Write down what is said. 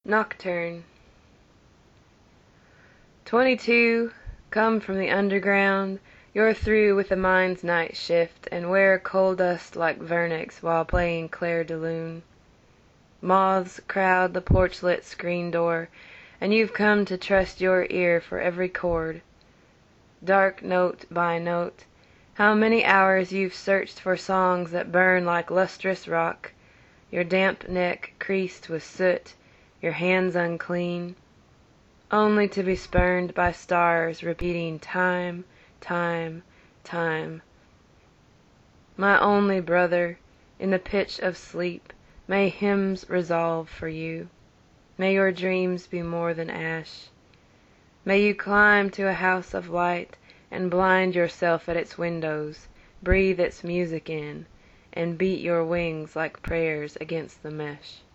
Nocturne 22, come from the underground, you're through with the mind's night shift, and wear coal dust like Vernix while playing Clair de Lune. Moths crowd the porch-lit screen door, and you've come to trust your ear for every chord. Dark note by note, how many hours you've searched for songs that burn like lustrous rock, your damp neck creased with soot, your hands unclean, only to be spurned by stars repeating time, time, time. My only brother, in the pitch of sleep, may hymns resolve for you. May your dreams be more than ash. May you climb to a house of light and blind yourself at its windows, breathe its music in, and beat your wings like prayers against the mesh.